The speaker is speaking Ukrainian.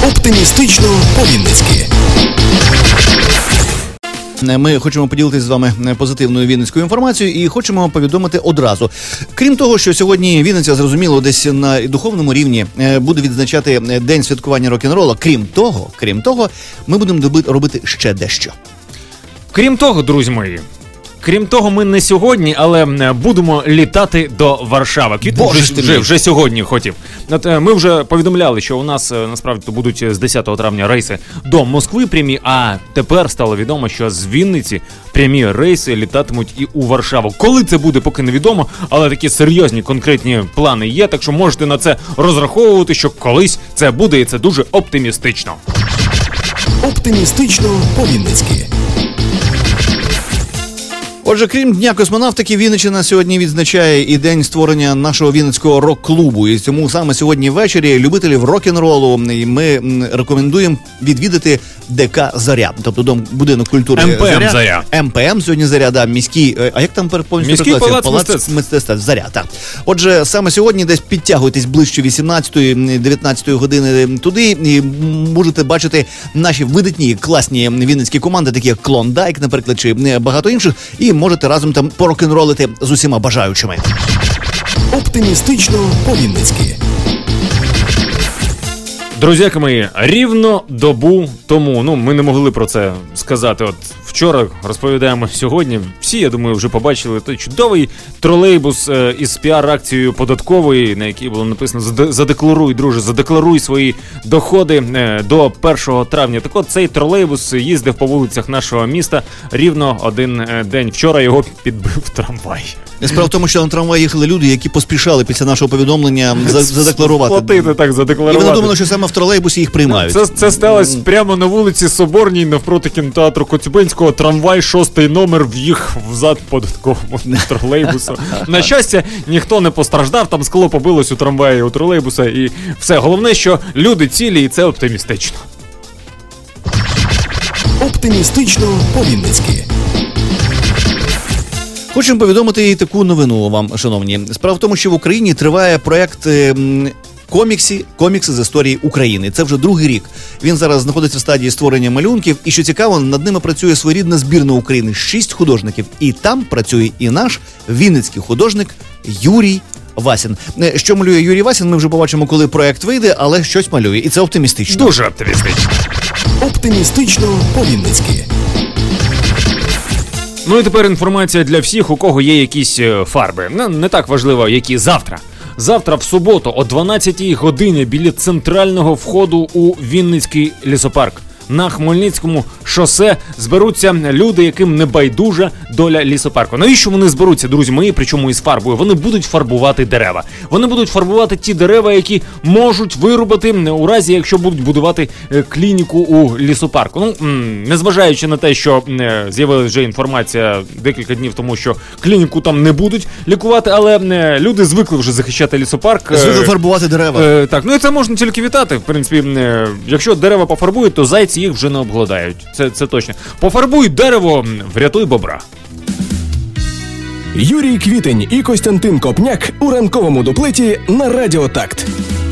Оптимістично по-вінницьки. Ми хочемо поділитися з вами позитивною вінницькою інформацією і хочемо повідомити одразу. Крім того, що сьогодні Вінниця, зрозуміло, десь на духовному рівні буде відзначати День святкування рок-н-ролу. Крім того, ми будемо робити ще дещо. Крім того, друзі мої, ми не сьогодні, але будемо літати до Варшави. Вже сьогодні хотів. Ми вже повідомляли, що у нас насправді будуть з 10 травня рейси до Москви прямі, а тепер стало відомо, що з Вінниці прямі рейси літатимуть і у Варшаву. Коли це буде, поки невідомо, але такі серйозні, конкретні плани є, так що можете на це розраховувати, що колись це буде, і це дуже оптимістично. Оптимістично по-вінницьки. Отже, крім Дня космонавтики, Вінниччина сьогодні відзначає і день створення нашого Вінницького рок-клубу. І тому саме сьогодні ввечері любителів рок-н-ролу ми рекомендуємо відвідати ДК «Заря», тобто будинок культури Заря. МПМ сьогодні «Заря», да, міський, а як там повністю міський палац мистецтв «Заря», так. Отже, саме сьогодні десь підтягуйтесь ближче 18-19 години туди і можете бачити наші видатні, класні вінницькі команди, такі як «Клондайк», наприклад, чи багато інших, і можете разом там порок-н-ролити з усіма бажаючими. Оптимістично по-вінницьки. Друзяки мої, рівно добу тому, ми не могли про це сказати. От вчора розповідаємо сьогодні. Всі, я думаю, вже побачили той чудовий тролейбус із піар-акцією податкової, на якій було написано «Задекларуй, друже, задекларуй свої доходи до 1 травня». Так от цей тролейбус їздив по вулицях нашого міста рівно один день. Вчора його підбив трамвай. Справа в тому, що на трамваї їхали люди, які поспішали після нашого повідомлення задекларувати. Платити, так, задекларувати. І вони думали, що саме в тролейбусі їх приймають. Це сталося прямо на вулиці Соборній, навпроти кінотеатру Коцюбинського. Трамвай, 6-й номер, в'їхав взад податковому тролейбусу. На щастя, ніхто не постраждав, там скло побилось у трамваї, у тролейбуса і все. Головне, що люди цілі, і це оптимістично. Оптимістично по-вінницьки. Хочемо повідомити і таку новину вам, шановні. Справа в тому, що в Україні триває проєкт комікси з історії України. Це вже другий рік. Він зараз знаходиться в стадії створення малюнків. І, що цікаво, над ними працює своєрідна збірна України. 6 художників. І там працює і наш вінницький художник Юрій Васін. Що малює Юрій Васін, ми вже побачимо, коли проєкт вийде, але щось малює. І це оптимістично. Дуже оптимістично. Оптимістично по-вінницьки. Ну і тепер інформація для всіх, у кого є якісь фарби. Не так важливо, які завтра. Завтра в суботу о 12-й годині біля центрального входу у Вінницький лісопарк на Хмельницькому шосе зберуться люди, яким не байдужа доля лісопарку. Навіщо вони зберуться, друзі мої, причому із фарбою? Вони будуть фарбувати дерева. Вони будуть фарбувати ті дерева, які можуть вирубати у разі, якщо будуть будувати клініку у лісопарку. Незважаючи на те, що з'явилася вже інформація декілька днів тому, що клініку там не будуть лікувати, але люди звикли вже захищати лісопарк. Звикли фарбувати дерева. Так, і це можна тільки вітати. В принципі, якщо дерева пофарбують, то зайці їх вже не обгладають. Це точно. Пофарбуй дерево, врятуй бобра. Юрій Квітень і Костянтин Копняк у ранковому дуплеті на Радіо Такт.